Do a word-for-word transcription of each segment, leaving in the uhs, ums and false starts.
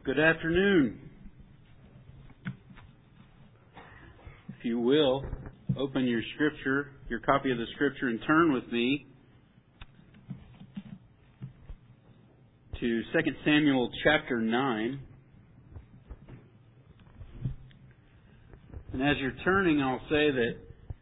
Good afternoon. If you will, open your scripture, your copy of the scripture, and turn with me to Second Samuel chapter nine. And as you're turning, I'll say that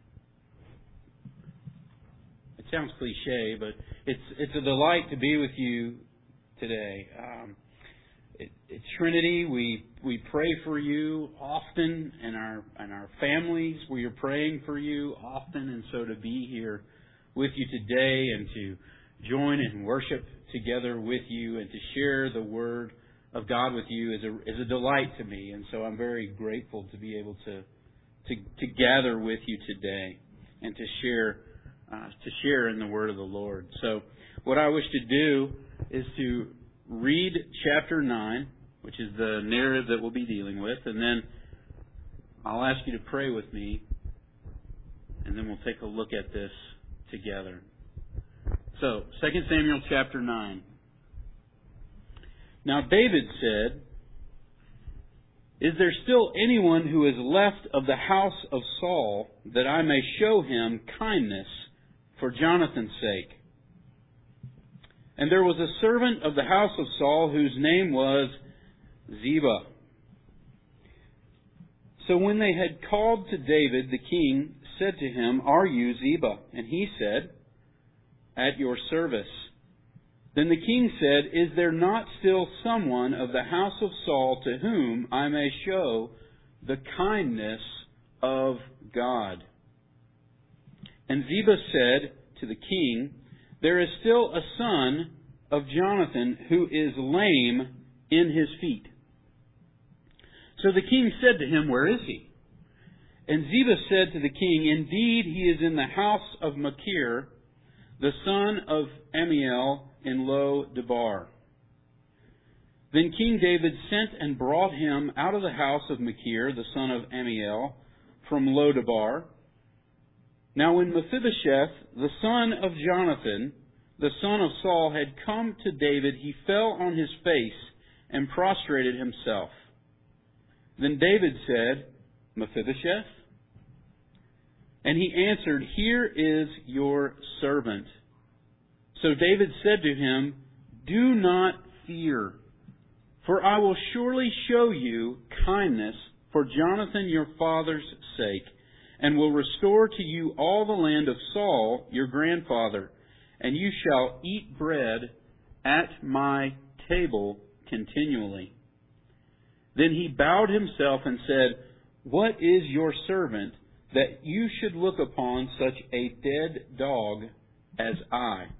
it sounds cliche, but it's it's a delight to be with you today. Um, it, it's Trinity. We we pray for you often, and our and our families. We are praying for you often, and so to be here with you today and to join and worship together with you and to share the Word of God with you is a is a delight to me, and so I'm very grateful to be able to to, to gather with you today and to share uh, to share in the Word of the Lord. So, what I wish to do is to read chapter nine, which is the narrative that we'll be dealing with, and then I'll ask you to pray with me, and then we'll take a look at this together. So, Second Samuel chapter nine. Now David said, "Is there still anyone who is left of the house of Saul, that I may show him kindness for Jonathan's sake?" And there was a servant of the house of Saul whose name was Ziba. So when they had called to David, the king said to him, "Are you Ziba?" And he said, "At your service." Then the king said, "Is there not still someone of the house of Saul to whom I may show the kindness of God?" And Ziba said to the king, "There is still a son of Jonathan who is lame in his feet." So the king said to him, "Where is he?" And Ziba said to the king, "Indeed, he is in the house of Machir, the son of Ammiel in Lo Debar." Then King David sent and brought him out of the house of Machir, the son of Ammiel, from Lo Debar. Now when Mephibosheth, the son of Jonathan, the son of Saul, had come to David, he fell on his face and prostrated himself. Then David said, "Mephibosheth?" And he answered, "Here is your servant." So David said to him, "Do not fear, for I will surely show you kindness for Jonathan your father's sake, and will restore to you all the land of Saul your grandfather, and you shall eat bread at my table continually." Then he bowed himself and said, "What is your servant, that you should look upon such a dead dog as I?"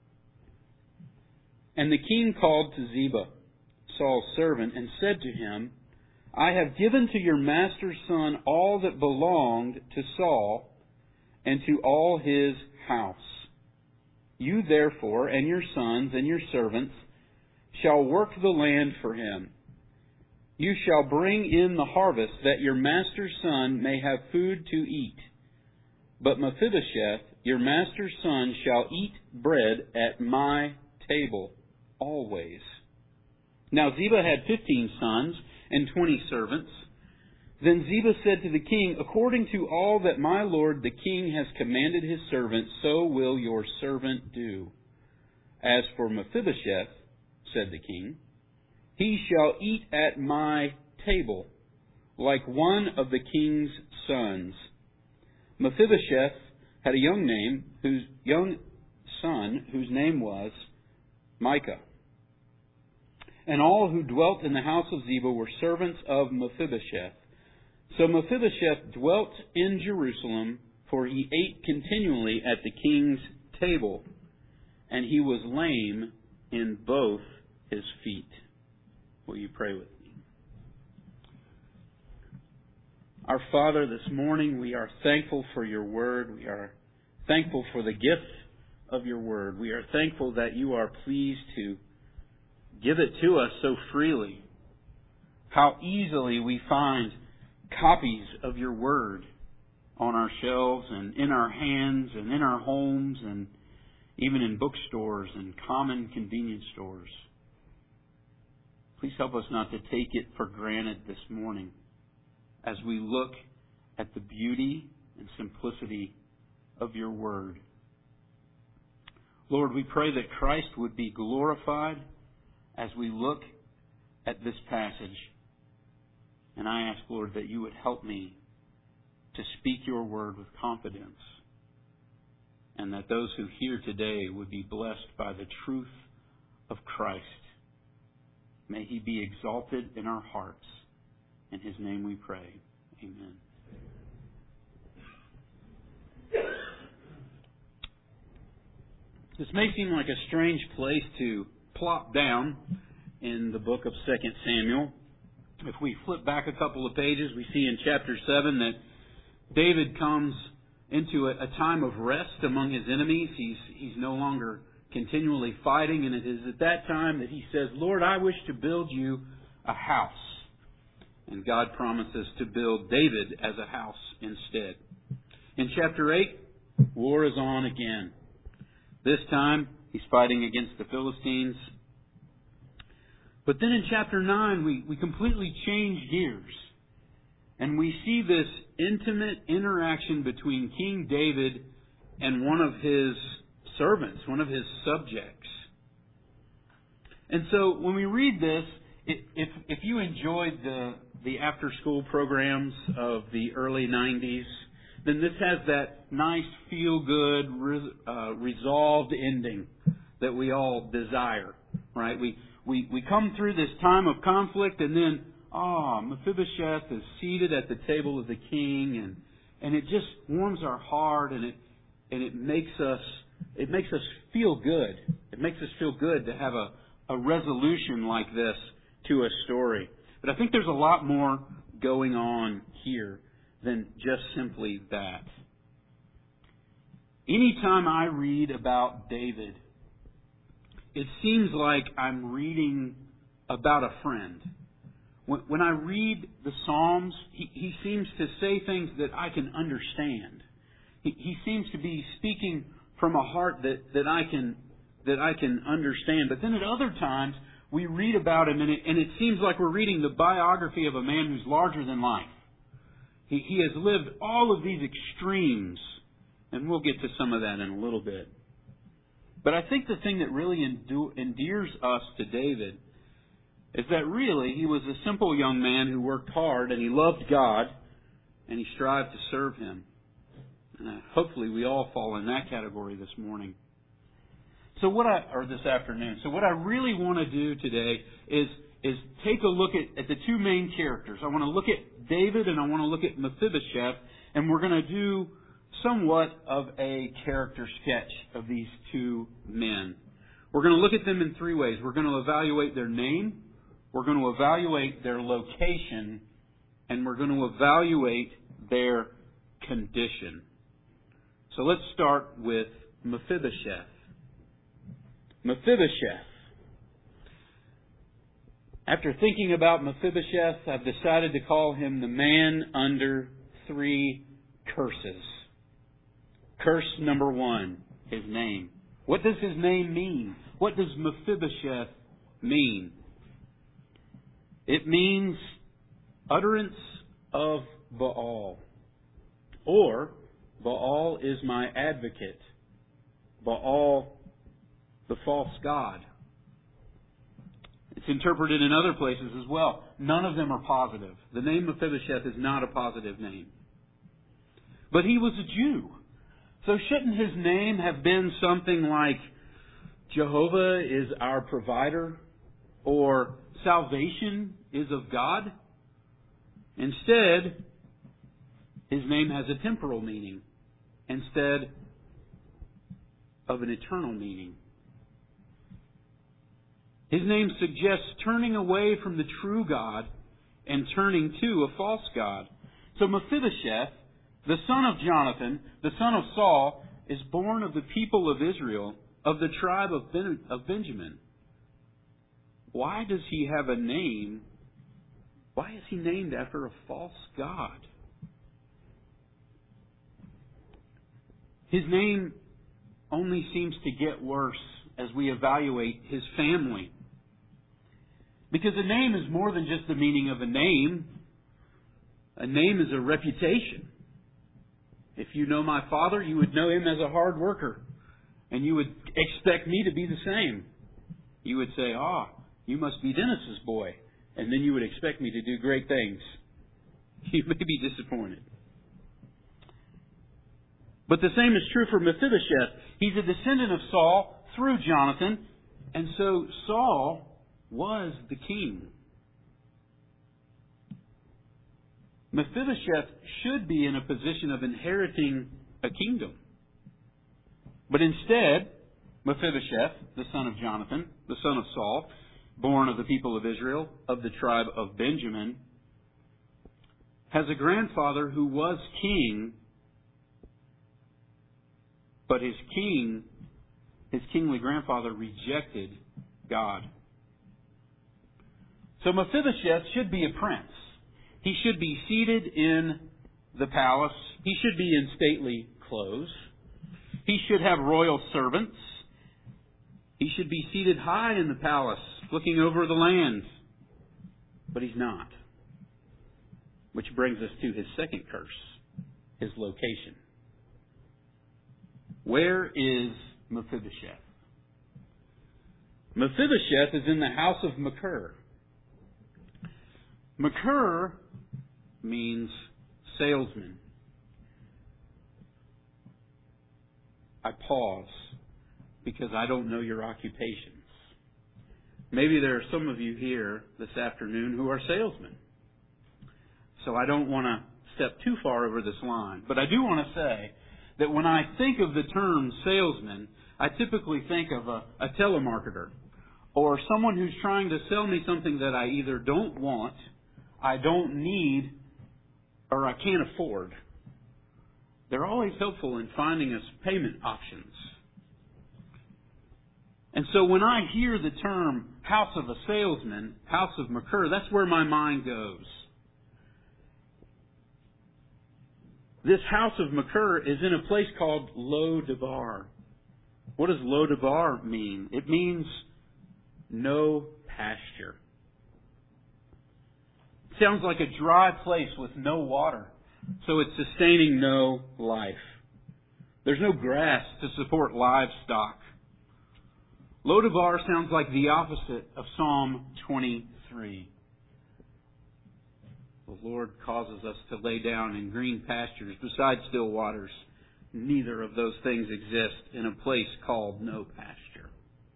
And the king called to Ziba, Saul's servant, and said to him, "I have given to your master's son all that belonged to Saul, and to all his house. You therefore, and your sons, and your servants, shall work the land for him. You shall bring in the harvest, that your master's son may have food to eat. But Mephibosheth, your master's son, shall eat bread at my table always." Now Ziba had fifteen sons and twenty servants. Then Ziba said to the king, "According to all that my lord the king has commanded his servant, so will your servant do. As for Mephibosheth," said the king, "he shall eat at my table, like one of the king's sons." Mephibosheth had a young name, whose young son, whose name was Micah. And all who dwelt in the house of Ziba were servants of Mephibosheth. So Mephibosheth dwelt in Jerusalem, for he ate continually at the king's table, and he was lame in both his feet. Will you pray with me? Our Father, this morning we are thankful for your word. We are thankful for the gift of your word. We are thankful that you are pleased to give it to us so freely. How easily we find copies of your word on our shelves and in our hands and in our homes and even in bookstores and common convenience stores. Please help us not to take it for granted this morning as we look at the beauty and simplicity of your word. Lord, we pray that Christ would be glorified as we look at this passage. And I ask, Lord, that you would help me to speak your word with confidence, and that those who hear today would be blessed by the truth of Christ. May He be exalted in our hearts. In His name we pray. Amen. This may seem like a strange place to plop down in the book of Second Samuel. If we flip back a couple of pages, we see in chapter seven that David comes into a, a time of rest among his enemies. He's, he's no longer continually fighting, and it is at that time that he says, Lord, I wish to build you a house. And God promises to build David as a house instead. In chapter eight, war is on again. This time, he's fighting against the Philistines. But then in chapter nine, we, we completely change gears. And we see this intimate interaction between King David and one of his servants, one of his subjects. And so when we read this, if if you enjoyed the, the after-school programs of the early nineties, then this has that nice, feel-good, uh, resolved ending that we all desire, right? We, we, we come through this time of conflict, and then Ah, oh, Mephibosheth is seated at the table of the king, and and it just warms our heart, and it and it makes us it makes us feel good. It makes us feel good to have a, a resolution like this to a story. But I think there's a lot more going on here than just simply that. Anytime I read about David, it seems like I'm reading about a friend. When I read the Psalms, he, he seems to say things that I can understand. He, he seems to be speaking from a heart that, that I can that I can understand. But then at other times, we read about him, and it, and it seems like we're reading the biography of a man who's larger than life. He, he has lived all of these extremes, and we'll get to some of that in a little bit. But I think the thing that really endu- endears us to David is that really he was a simple young man who worked hard, and he loved God, and he strived to serve Him. And hopefully we all fall in that category this morning. So what I, or this afternoon. So what I really want to do today is, is take a look at, at the two main characters. I want to look at David and I want to look at Mephibosheth, and we're going to do somewhat of a character sketch of these two men. We're going to look at them in three ways. We're going to evaluate their name, we're going to evaluate their location, and we're going to evaluate their condition. So let's start with Mephibosheth. Mephibosheth. After thinking about Mephibosheth, I've decided to call him the man under three curses. Curse number one, his name. What does his name mean? What does Mephibosheth mean? It means utterance of Baal. Or, Baal is my advocate. Baal, the false god. It's interpreted in other places as well. None of them are positive. The name Mephibosheth is not a positive name. But he was a Jew. So shouldn't his name have been something like Jehovah is our provider, or salvation is of God? Instead, his name has a temporal meaning instead of an eternal meaning. His name suggests turning away from the true God and turning to a false God. So Mephibosheth, the son of Jonathan, the son of Saul, is born of the people of Israel, of the tribe of, ben- of Benjamin. Why does he have a name? Why is he named after a false god? His name only seems to get worse as we evaluate his family. Because a name is more than just the meaning of a name. A name is a reputation. If you know my father, you would know him as a hard worker. And you would expect me to be the same. You would say, ah, you must be Dennis's boy. And then you would expect me to do great things. You may be disappointed. But the same is true for Mephibosheth. He's a descendant of Saul through Jonathan. And so Saul was the king. Mephibosheth should be in a position of inheriting a kingdom. But instead, Mephibosheth, the son of Jonathan, the son of Saul, born of the people of Israel, of the tribe of Benjamin, has a grandfather who was king, but his king, his kingly grandfather rejected God. So Mephibosheth should be a prince. He should be seated in the palace. He should be in stately clothes. He should have royal servants. He should be seated high in the palace, looking over the land. But he's not. Which brings us to his second curse, his location. Where is Mephibosheth? Mephibosheth is in the house of Machir. Machir means salesman. I pause because I don't know your occupations. Maybe there are some of you here this afternoon who are salesmen. So I don't want to step too far over this line. But I do want to say that when I think of the term salesman, I typically think of a, a telemarketer or someone who's trying to sell me something that I either don't want, I don't need, or I can't afford. They're always helpful in finding us payment options. And so when I hear the term house of a salesman, house of Machir, that's where my mind goes. This house of Machir is in a place called Lo Debar. What does Lo Debar mean? It means no pasture. It sounds like a dry place with no water. So it's sustaining no life. There's no grass to support livestock. Lo Debar sounds like the opposite of Psalm twenty-three. The Lord causes us to lay down in green pastures beside still waters. Neither of those things exist in a place called no pasture.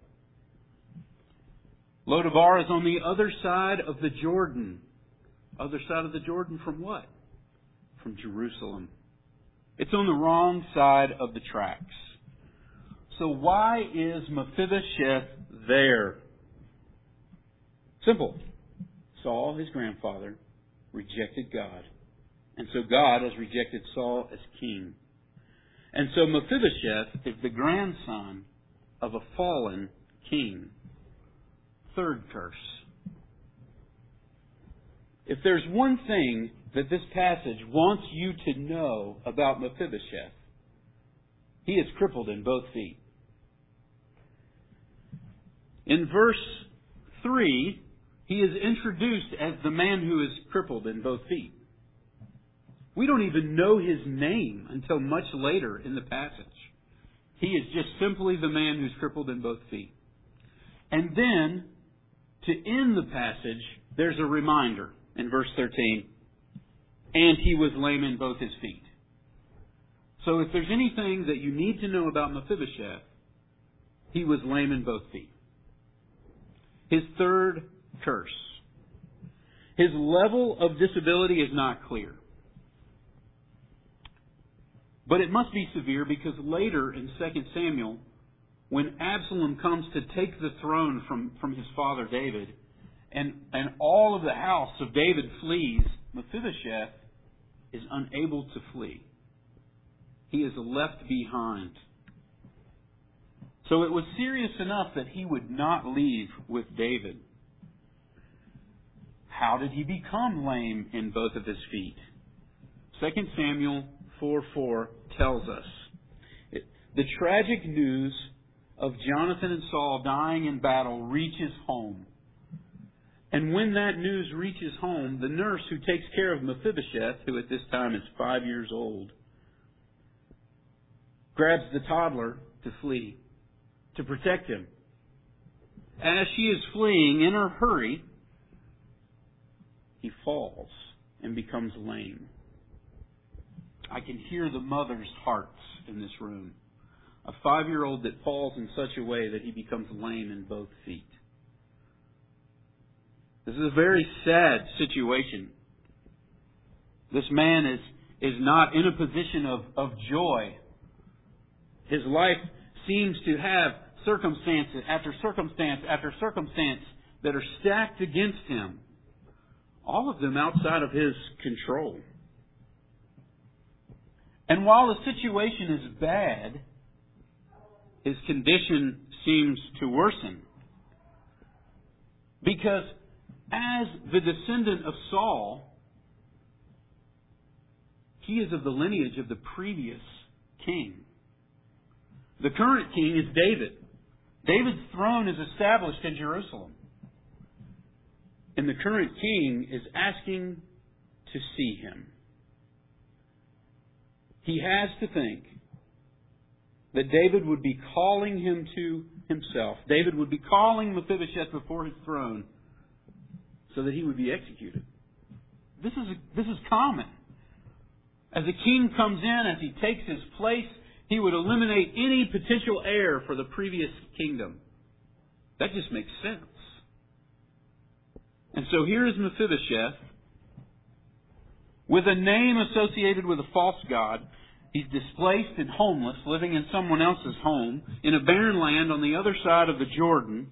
Lo Debar is on the other side of the Jordan. Other side of the Jordan from what? From Jerusalem. It's on the wrong side of the tracks. So why is Mephibosheth there? Simple. Saul, his grandfather, rejected God. And so God has rejected Saul as king. And so Mephibosheth is the grandson of a fallen king. Third curse. If there's one thing that this passage wants you to know about Mephibosheth, he is crippled in both feet. In verse three, he is introduced as the man who is crippled in both feet. We don't even know his name until much later in the passage. He is just simply the man who's crippled in both feet. And then, to end the passage, there's a reminder in verse thirteen. And he was lame in both his feet. So if there's anything that you need to know about Mephibosheth, he was lame in both feet. His third curse. His level of disability is not clear. But it must be severe because later in Second Samuel, when Absalom comes to take the throne from, from his father David, and, and all of the house of David flees, Mephibosheth is unable to flee. He is left behind. So it was serious enough that he would not leave with David. How did he become lame in both of his feet? Second Samuel four four tells us. It, the tragic news of Jonathan and Saul dying in battle reaches home. And when that news reaches home, the nurse who takes care of Mephibosheth, who at this time is five years old, grabs the toddler to flee, to protect him. As she is fleeing in her hurry, he falls and becomes lame. I can hear the mother's hearts in this room. A five-year-old that falls in such a way that he becomes lame in both feet. This is a very sad situation. This man is, is not in a position of, of joy. His life seems to have circumstances after circumstance after circumstance that are stacked against him. All of them outside of his control. And while the situation is bad, his condition seems to worsen. Because as the descendant of Saul, he is of the lineage of the previous king. The current king is David. David's throne is established in Jerusalem. And the current king is asking to see him. He has to think that David would be calling him to himself. David would be calling Mephibosheth before his throne so that he would be executed. This is, this is common. As a king comes in, as he takes his place, he would eliminate any potential heir for the previous kingdom. That just makes sense. And so here is Mephibosheth with a name associated with a false god. He's displaced and homeless, living in someone else's home, in a barren land on the other side of the Jordan.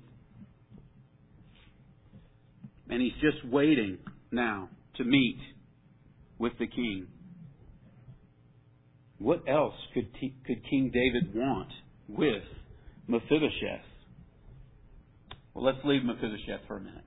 And he's just waiting now to meet with the king. What else could, T- could King David want with Mephibosheth? Well, let's leave Mephibosheth for a minute.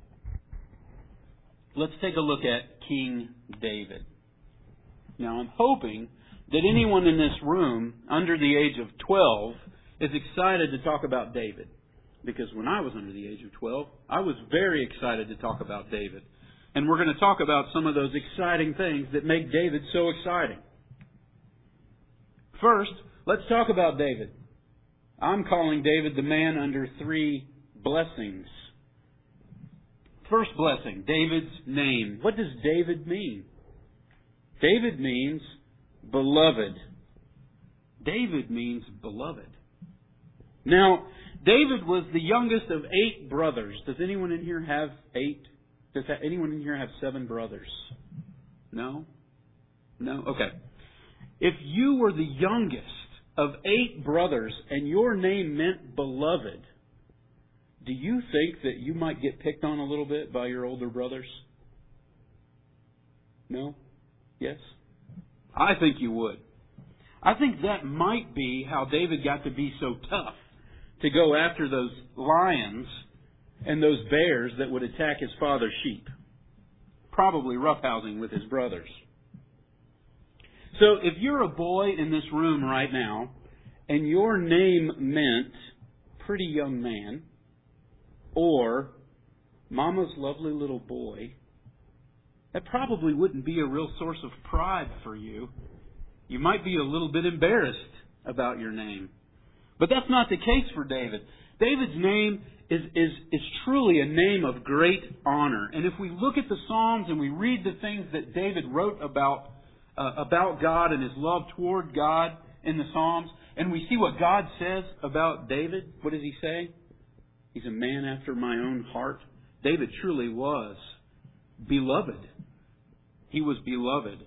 Let's take a look at King David. Now, I'm hoping that anyone in this room under the age of twelve is excited to talk about David. Because when I was under the age of twelve, I was very excited to talk about David. And we're going to talk about some of those exciting things that make David so exciting. First, let's talk about David. I'm calling David the man under three blessings. First blessing, David's name. What does David mean? David means beloved. David means beloved. Now, David was the youngest of eight brothers. Does anyone in here have eight? Does anyone in here have seven brothers? No? No? Okay. If you were the youngest of eight brothers and your name meant beloved, do you think that you might get picked on a little bit by your older brothers? No? Yes? I think you would. I think that might be how David got to be so tough to go after those lions and those bears that would attack his father's sheep. Probably roughhousing with his brothers. So if you're a boy in this room right now and your name meant pretty young man or mama's lovely little boy, that probably wouldn't be a real source of pride for you. You might be a little bit embarrassed about your name. But that's not the case for David. David's name is, is, is truly a name of great honor. And if we look at the Psalms and we read the things that David wrote about uh, about God and his love toward God in the Psalms, and we see what God says about David, what does he say? He's a man after my own heart. David truly was beloved. He was beloved.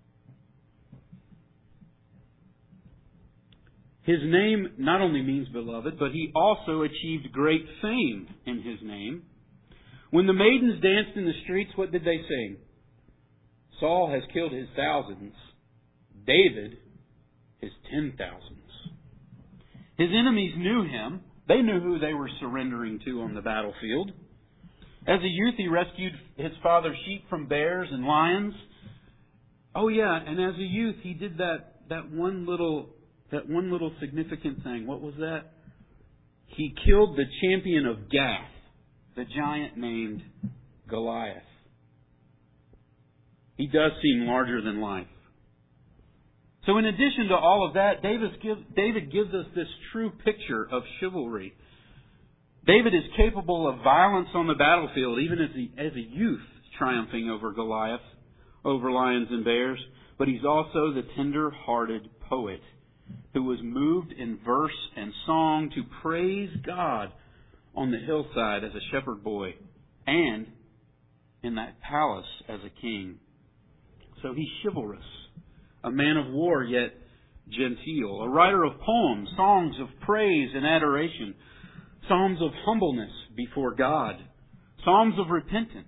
His name not only means beloved, but he also achieved great fame in his name. When the maidens danced in the streets, what did they sing? Saul has killed his thousands, David his ten thousands. His enemies knew him. They knew who they were surrendering to on the battlefield. As a youth, he rescued his father's sheep from bears and lions. Oh yeah, and as a youth, he did that, that one little that one little significant thing. What was that? He killed the champion of Gath, the giant named Goliath. He does seem larger than life. So in addition to all of that, David gives us this true picture of chivalry. David is capable of violence on the battlefield, even as a, as a youth, triumphing over Goliath, over lions and bears. But he's also the tender-hearted poet who was moved in verse and song to praise God on the hillside as a shepherd boy and in that palace as a king. So he's chivalrous, a man of war yet genteel, a writer of poems, songs of praise and adoration, psalms of humbleness before God, psalms of repentance.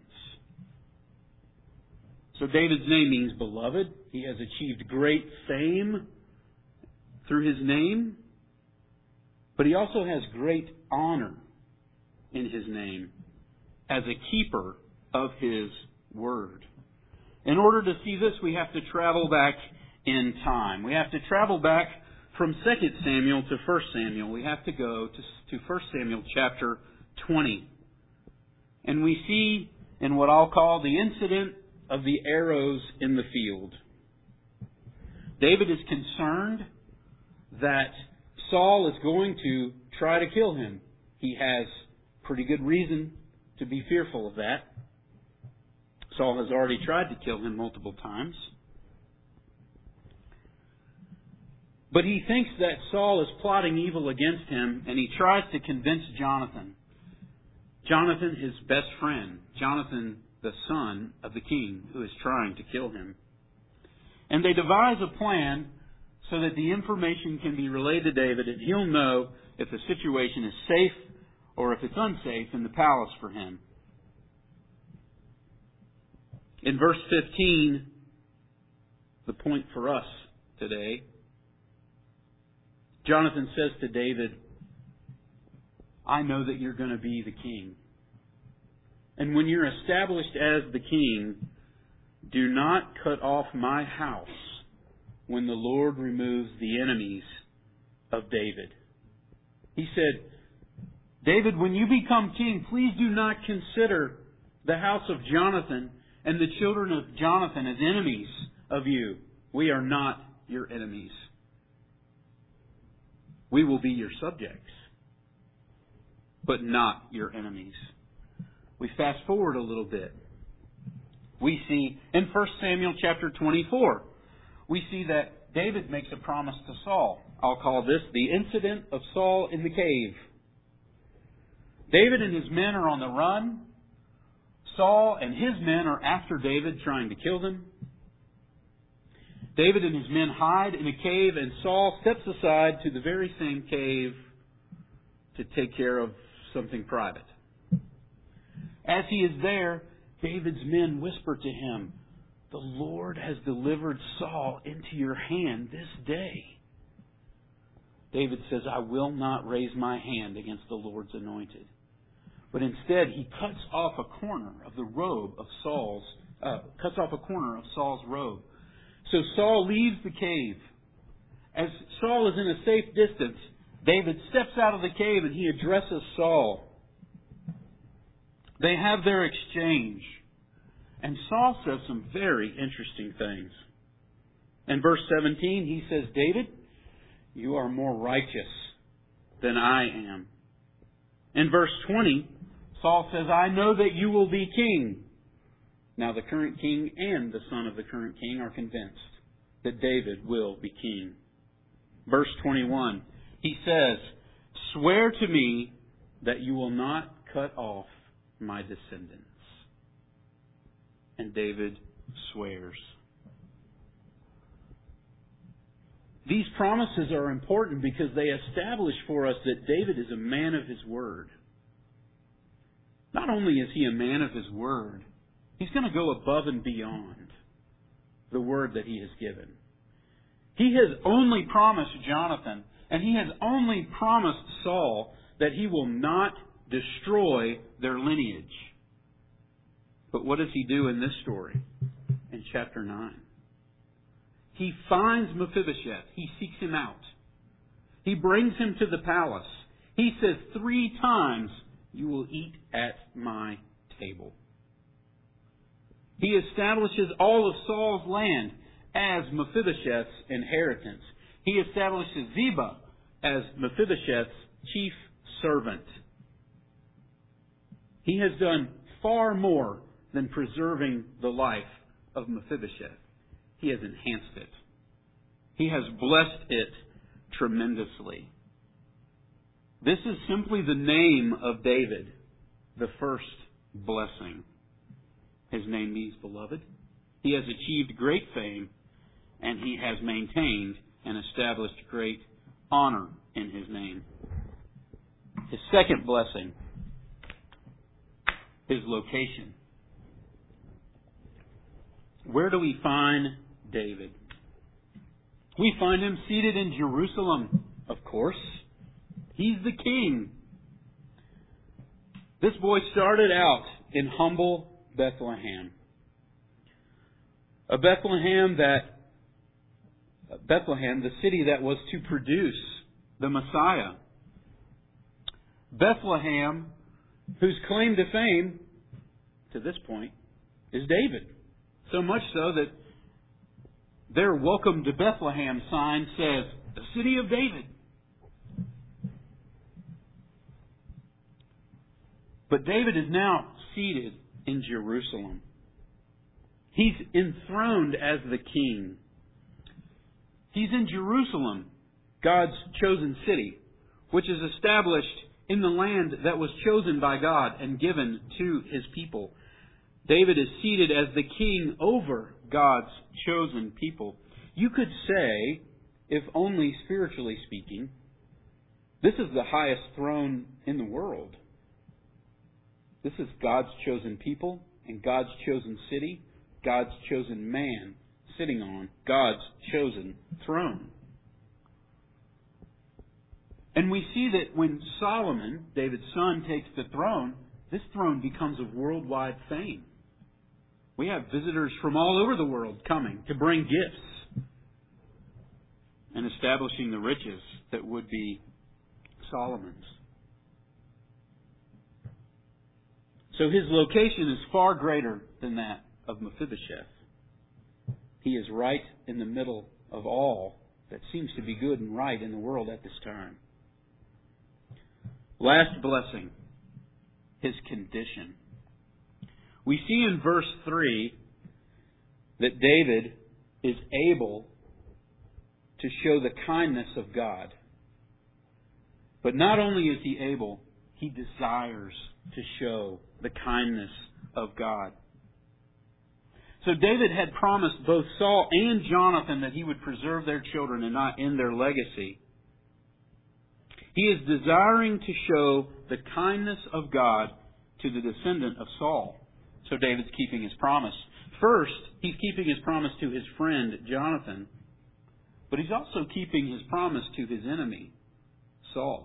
So David's name means beloved. He has achieved great fame through his name, but he also has great honor in his name as a keeper of his word. In order to see this, we have to travel back in time. We have to travel back from Second Samuel to First Samuel. We have to go to, to First Samuel chapter twenty. And we see in what I'll call the incident of the arrows in the field. David is concerned that Saul is going to try to kill him. He has pretty good reason to be fearful of that. Saul has already tried to kill him multiple times. But he thinks that Saul is plotting evil against him, and he tries to convince Jonathan. Jonathan, his best friend. Jonathan, the son of the king who is trying to kill him. And they devise a plan so that the information can be relayed to David, and he'll know if the situation is safe or if it's unsafe in the palace for him. In verse fifteen, the point for us today, Jonathan says to David, I know that you're going to be the king. And when you're established as the king, do not cut off my house when the Lord removes the enemies of David. He said, David, when you become king, please do not consider the house of Jonathan and the children of Jonathan as enemies of you. We are not your enemies. We will be your subjects, but not your enemies. We fast forward a little bit. We see in First Samuel chapter twenty-four, we see that David makes a promise to Saul. I'll call this the incident of Saul in the cave. David and his men are on the run. Saul and his men are after David, trying to kill him. David and his men hide in a cave, and Saul steps aside to the very same cave to take care of something private. As he is there, David's men whisper to him, the Lord has delivered Saul into your hand this day. David says, I will not raise my hand against the Lord's anointed. But instead, he cuts off a corner of the robe of Saul's, uh, cuts off a corner of Saul's robe. So Saul leaves the cave. As Saul is in a safe distance, David steps out of the cave and he addresses Saul. They have their exchange. And Saul says some very interesting things. In verse seventeen, he says, David, you are more righteous than I am. In verse twenty, Saul says, I know that you will be king. Now the current king and the son of the current king are convinced that David will be king. Verse twenty-one, he says, swear to me that you will not cut off my descendants. And David swears. These promises are important because they establish for us that David is a man of his word. Not only is he a man of his word, he's going to go above and beyond the word that he has given. He has only promised Jonathan, and he has only promised Saul that he will not destroy their lineage. But what does he do in this story? In chapter nine. He finds Mephibosheth. He seeks him out. He brings him to the palace. He says three times, you will eat at my table. He establishes all of Saul's land as Mephibosheth's inheritance. He establishes Ziba as Mephibosheth's chief servant. He has done far more than preserving the life of Mephibosheth. He has enhanced it. He has blessed it tremendously. This is simply the name of David, the first blessing. His name means beloved. He has achieved great fame, and he has maintained and established great honor in his name. His second blessing, his location. Where do we find David? We find him seated in Jerusalem, of course. He's the king. This boy started out in humble Bethlehem. A Bethlehem that, Bethlehem, the city that was to produce the Messiah. Bethlehem, whose claim to fame, to this point, is David. So much so that their welcome to Bethlehem sign says, the city of David. But David is now seated in Jerusalem. He's enthroned as the king. He's in Jerusalem, God's chosen city, which is established in the land that was chosen by God and given to His people. David is seated as the king over God's chosen people. You could say, if only spiritually speaking, this is the highest throne in the world. This is God's chosen people and God's chosen city, God's chosen man sitting on God's chosen throne. And we see that when Solomon, David's son, takes the throne, this throne becomes of worldwide fame. We have visitors from all over the world coming to bring gifts and establishing the riches that would be Solomon's. So his location is far greater than that of Mephibosheth. He is right in the middle of all that seems to be good and right in the world at this time. Last blessing, his condition. We see in verse three that David is able to show the kindness of God. But not only is he able, he desires to show the kindness of God. So David had promised both Saul and Jonathan that he would preserve their children and not end their legacy. He is desiring to show the kindness of God to the descendant of Saul. So David's keeping his promise. First, he's keeping his promise to his friend Jonathan, but he's also keeping his promise to his enemy, Saul.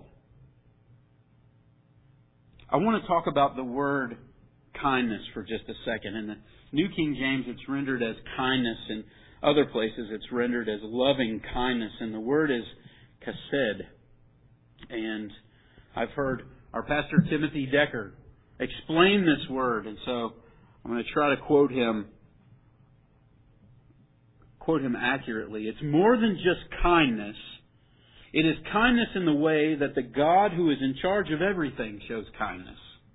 I want to talk about the word kindness for just a second. In the New King James, it's rendered as kindness. In other places, it's rendered as loving kindness. And the word is chesed. And I've heard our pastor Timothy Decker explain this word. And so I'm going to try to quote him, quote him accurately. It's more than just kindness. It is kindness in the way that the God who is in charge of everything shows kindness.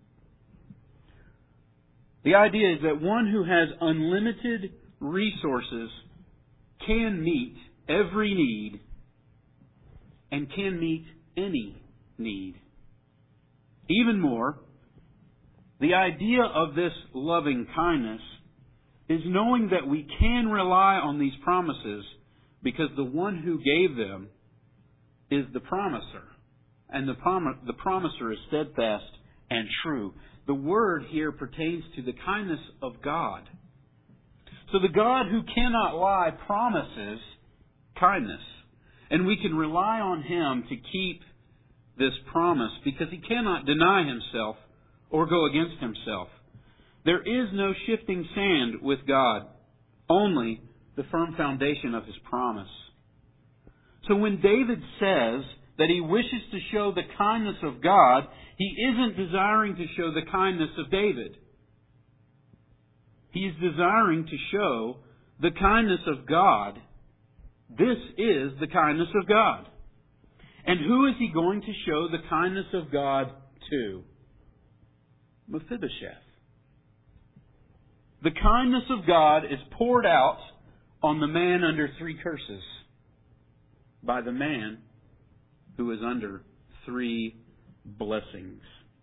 The idea is that one who has unlimited resources can meet every need and can meet any need. Even more, the idea of this loving kindness is knowing that we can rely on these promises because the one who gave them is the promiser. And the, prom- the promiser is steadfast and true. The word here pertains to the kindness of God. So the God who cannot lie promises kindness. And we can rely on Him to keep this promise because He cannot deny Himself or go against Himself. There is no shifting sand with God, only the firm foundation of His promise. So when David says that he wishes to show the kindness of God, he isn't desiring to show the kindness of David. He's desiring to show the kindness of God. This is the kindness of God. And who is He going to show the kindness of God to? Mephibosheth. The kindness of God is poured out on the man under three curses by the man who is under three blessings.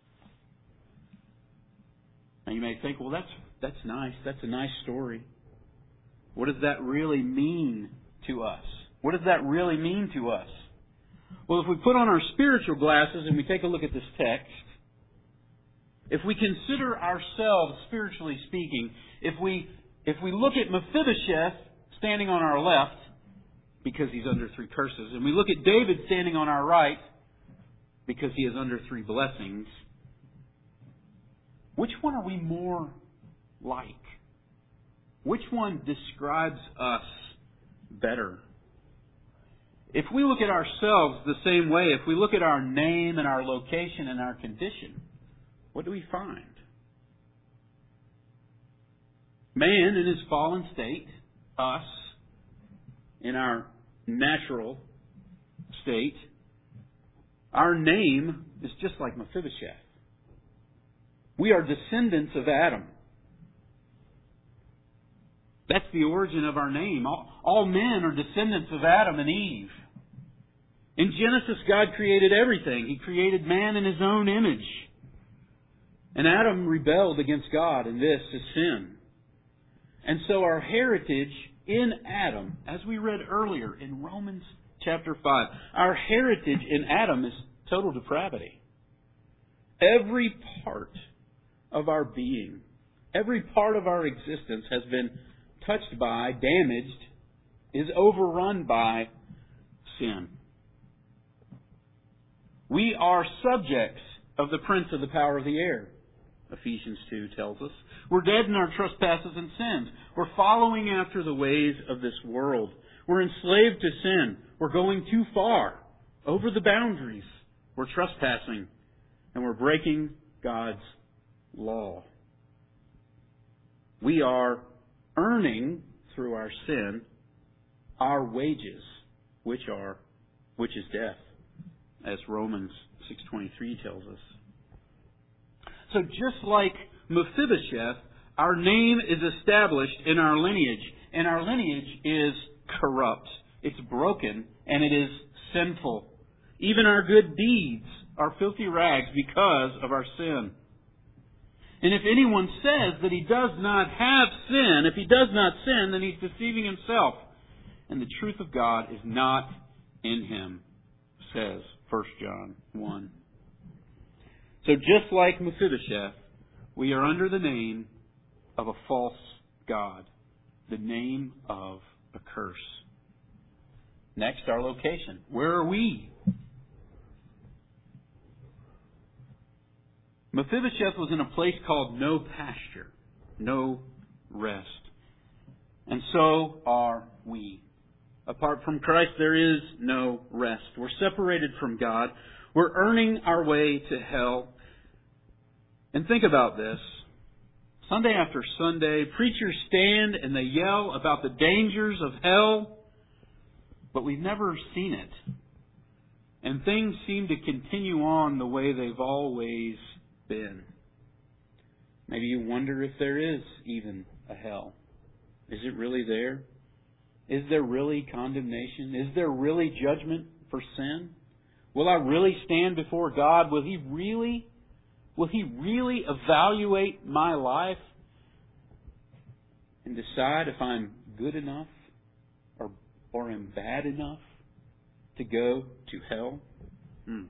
Now you may think, well, that's that's nice. That's a nice story. What does that really mean to us? What does that really mean to us? Well, if we put on our spiritual glasses and we take a look at this text, if we consider ourselves spiritually speaking, if we if we look at Mephibosheth standing on our left, because he's under three curses, and we look at David standing on our right, because he is under three blessings, which one are we more like? Which one describes us better? If we look at ourselves the same way, if we look at our name and our location and our condition, what do we find? Man in his fallen state, us, in our natural state, our name is just like Mephibosheth. We are descendants of Adam. That's the origin of our name. All, all men are descendants of Adam and Eve. In Genesis, God created everything. He created man in His own image. And Adam rebelled against God, and this is sin. And so our heritage in Adam, as we read earlier in Romans chapter five, our heritage in Adam is total depravity. Every part of our being, every part of our existence has been touched by, damaged, is overrun by sin. We are subjects of the prince of the power of the air, Ephesians two tells us. We're dead in our trespasses and sins. We're following after the ways of this world. We're enslaved to sin. We're going too far, over the boundaries. We're trespassing, and we're breaking God's law. We are earning, through our sin, our wages, which are which is death, as Romans six twenty-three tells us. So just like Mephibosheth, our name is established in our lineage, and our lineage is corrupt. It's broken, and it is sinful. Even our good deeds are filthy rags because of our sin. And if anyone says that he does not have sin, if he does not sin, then he's deceiving himself. And the truth of God is not in him, says First John one. So just like Mephibosheth, we are under the name of a false god, the name of a curse. Next, our location. Where are we? Mephibosheth was in a place called no pasture, no rest. And so are we. Apart from Christ, there is no rest. We're separated from God. We're earning our way to hell. And think about this. Sunday after Sunday, preachers stand and they yell about the dangers of hell, but we've never seen it. And things seem to continue on the way they've always been. Maybe you wonder if there is even a hell. Is it really there? Is there really condemnation? Is there really judgment for sin? Will I really stand before God? Will He really, will He really evaluate my life and decide if I'm good enough or, or am bad enough to go to hell? Hmm.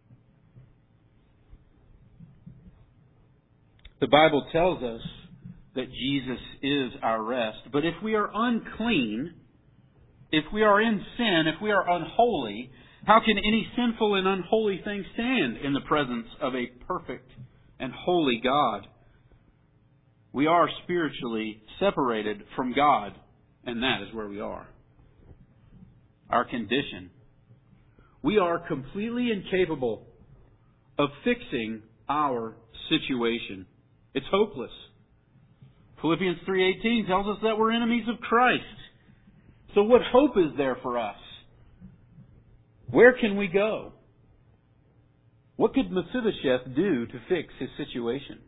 The Bible tells us that Jesus is our rest. But if we are unclean, if we are in sin, if we are unholy, how can any sinful and unholy thing stand in the presence of a perfect and holy God? We are spiritually separated from God, and that is where we are. Our condition. We are completely incapable of fixing our situation. It's hopeless. Philippians three eighteen tells us that we're enemies of Christ. So what hope is there for us? Where can we go? What could Mephibosheth do to fix his situation?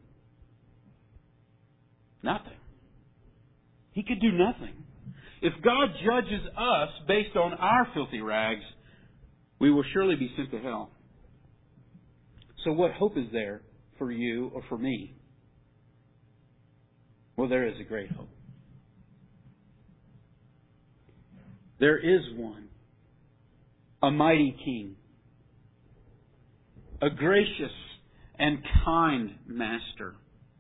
Nothing. He could do nothing. If God judges us based on our filthy rags, we will surely be sent to hell. So what hope is there for you or for me? Well, there is a great hope. There is one, a mighty King, a gracious and kind Master,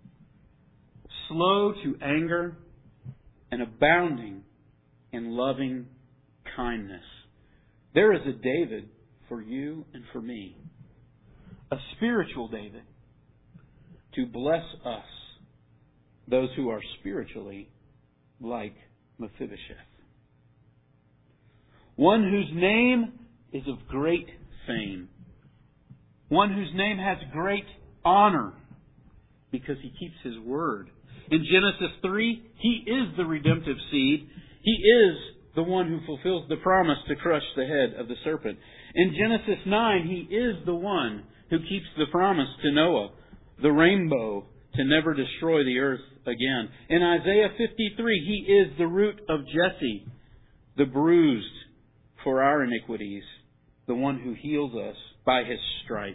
slow to anger and abounding in loving kindness. There is a David for you and for me, a spiritual David to bless us, those who are spiritually like Mephibosheth. One whose name is of great fame. One whose name has great honor because he keeps his word. In Genesis three, he is the redemptive seed. He is the one who fulfills the promise to crush the head of the serpent. In Genesis nine, he is the one who keeps the promise to Noah, the rainbow, to never destroy the earth again. In Isaiah fifty-three, he is the root of Jesse, the bruised for our iniquities, the one who heals us by his stripes.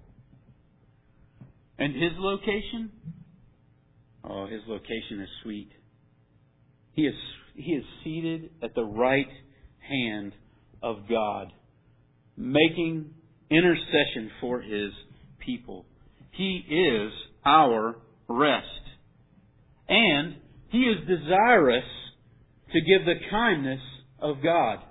And his location? Oh, his location is sweet. He is, he is seated at the right hand of God, making intercession for his people. He is our rest. And he is desirous to give the kindness of God.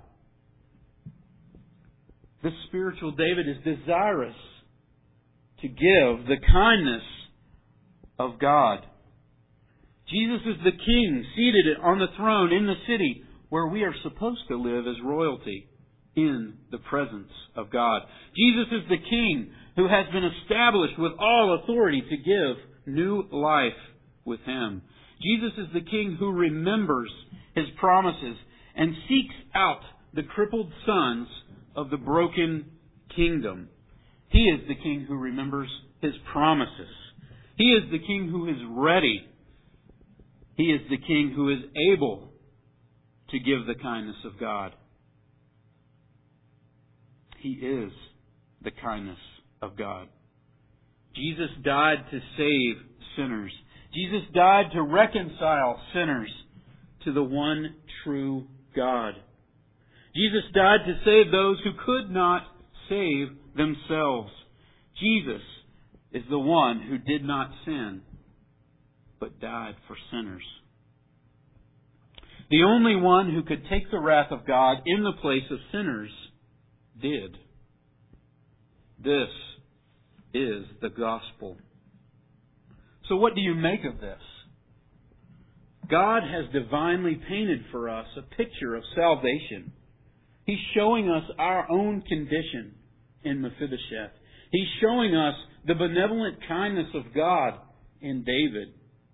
This spiritual David is desirous to give the kindness of God. Jesus is the King seated on the throne in the city where we are supposed to live as royalty in the presence of God. Jesus is the King who has been established with all authority to give new life with Him. Jesus is the King who remembers His promises and seeks out the crippled sons of the broken kingdom. He is the King who remembers His promises. He is the King who is ready. He is the King who is able to give the kindness of God. He is the kindness of God. Jesus died to save sinners. Jesus died to reconcile sinners to the one true God. Jesus died to save those who could not save themselves. Jesus is the one who did not sin, but died for sinners. The only one who could take the wrath of God in the place of sinners did. This is the gospel. So what do you make of this? God has divinely painted for us a picture of salvation. He's showing us our own condition in Mephibosheth. He's showing us the benevolent kindness of God in David.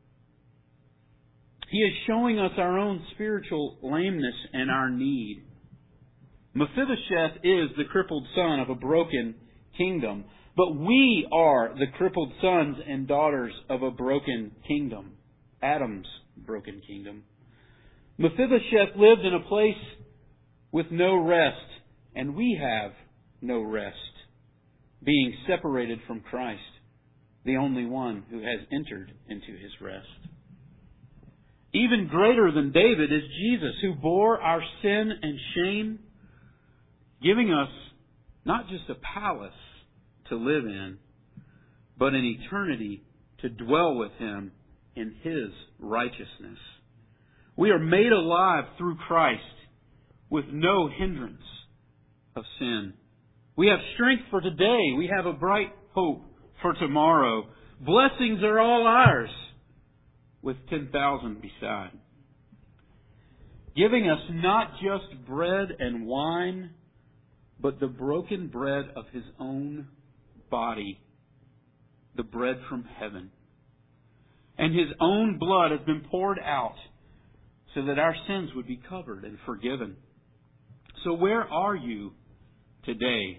He is showing us our own spiritual lameness and our need. Mephibosheth is the crippled son of a broken kingdom, but we are the crippled sons and daughters of a broken kingdom, Adam's broken kingdom. Mephibosheth lived in a place with no rest, and we have no rest, being separated from Christ, the only one who has entered into His rest. Even greater than David is Jesus, who bore our sin and shame, giving us not just a palace to live in, but an eternity to dwell with Him in His righteousness. We are made alive through Christ with no hindrance of sin. We have strength for today. We have a bright hope for tomorrow. Blessings are all ours, with ten thousand beside. Giving us not just bread and wine, but the broken bread of His own body, the bread from heaven. And His own blood has been poured out so that our sins would be covered and forgiven. So where are you today?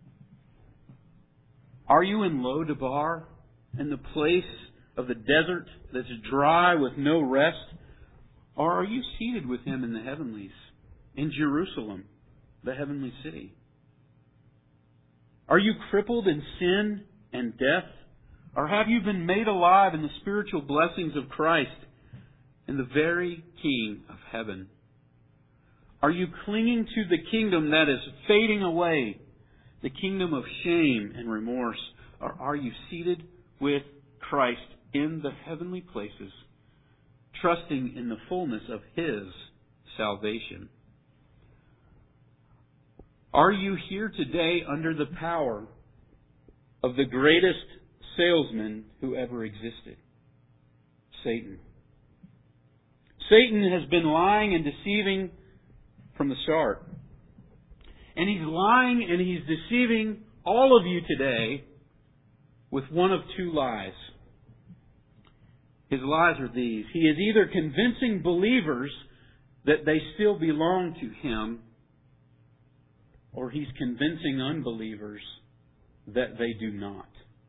Are you in Lo-Debar, in the place of the desert that's dry with no rest? Or are you seated with Him in the heavenlies, in Jerusalem, the heavenly city? Are you crippled in sin and death? Or have you been made alive in the spiritual blessings of Christ and the very King of heaven? Are you clinging to the kingdom that is fading away, the kingdom of shame and remorse? Or are you seated with Christ in the heavenly places, trusting in the fullness of His salvation? Are you here today under the power of the greatest salesman who ever existed, Satan? Satan has been lying and deceiving from the start. And he's lying and he's deceiving all of you today with one of two lies. His lies are these. He is either convincing believers that they still belong to Him, or he's convincing unbelievers that they do not.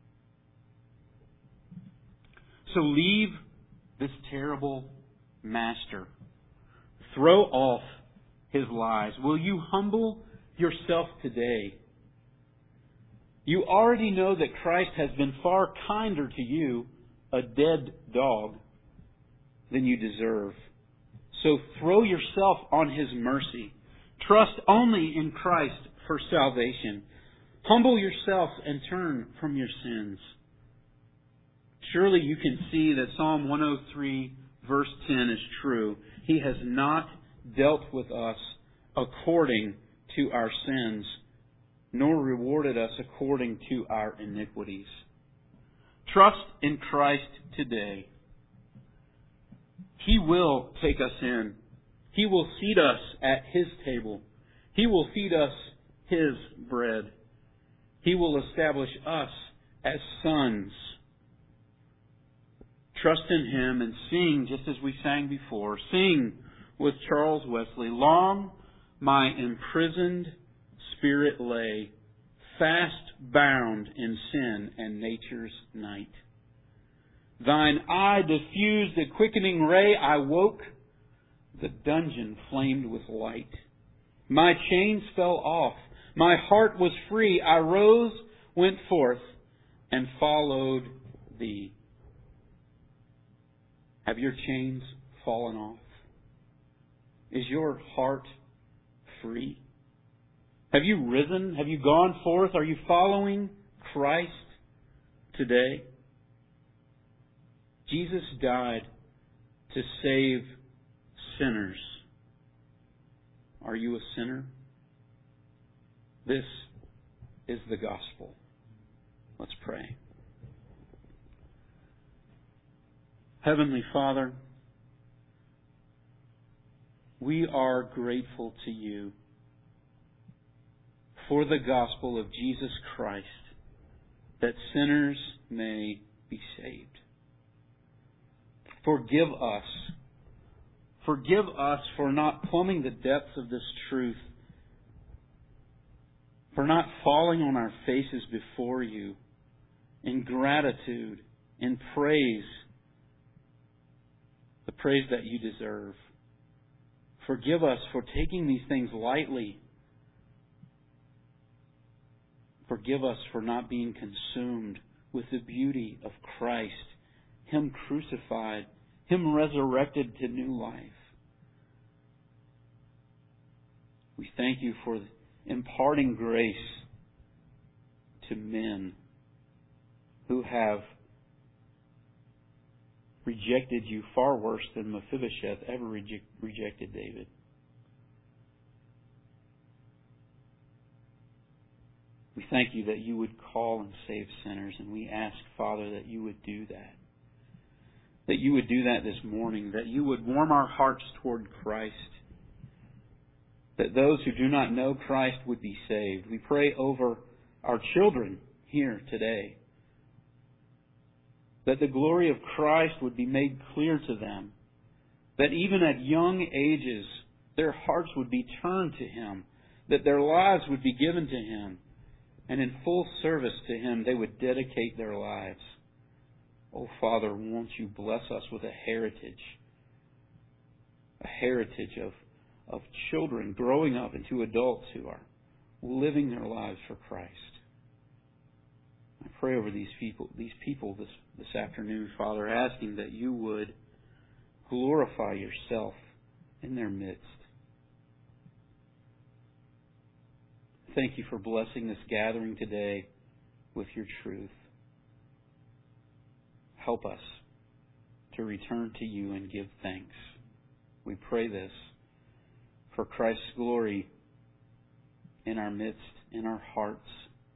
So leave this terrible master. Throw off his lies. Will you humble yourself today? You already know that Christ has been far kinder to you, a dead dog, than you deserve. So throw yourself on His mercy. Trust only in Christ for salvation. Humble yourself and turn from your sins. Surely you can see that Psalm one oh three verse ten is true. He has not dealt with us according to our sins, nor rewarded us according to our iniquities. Trust in Christ today. He will take us in. He will seat us at His table. He will feed us His bread. He will establish us as sons. Trust in Him and sing, just as we sang before. Sing with Charles Wesley. Long my imprisoned spirit lay, fast bound in sin and nature's night. Thine eye diffused a quickening ray. I woke, the dungeon flamed with light. My chains fell off. My heart was free. I rose, went forth, and followed Thee. Have your chains fallen off? Is your heart free? Have you risen? Have you gone forth? Are you following Christ today? Jesus died to save sinners. Are you a sinner? This is the gospel. Let's pray. Heavenly Father, we are grateful to You for the gospel of Jesus Christ, that sinners may be saved. Forgive us. Forgive us for not plumbing the depths of this truth, for not falling on our faces before You in gratitude, in praise, the praise that You deserve. Forgive us for taking these things lightly. Forgive us for not being consumed with the beauty of Christ, Him crucified, Him resurrected to new life. We thank You for imparting grace to men who have rejected You far worse than Mephibosheth ever reject, rejected David. We thank You that You would call and save sinners, and we ask, Father, that You would do that. That You would do that this morning, that You would warm our hearts toward Christ, that those who do not know Christ would be saved. We pray over our children here today. that the glory of Christ would be made clear to them, that even at young ages their hearts would be turned to Him, that their lives would be given to Him, and in full service to Him they would dedicate their lives. Oh, Father, won't You bless us with a heritage, a heritage of, of children growing up into adults who are living their lives for Christ. I pray over these people, these people this, this afternoon, Father, asking that You would glorify Yourself in their midst. Thank You for blessing this gathering today with Your truth. Help us to return to You and give thanks. We pray this for Christ's glory in our midst, in our hearts,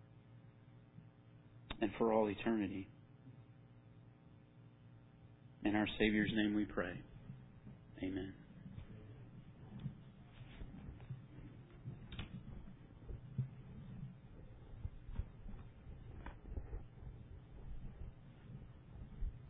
and for all eternity. In our Savior's name we pray.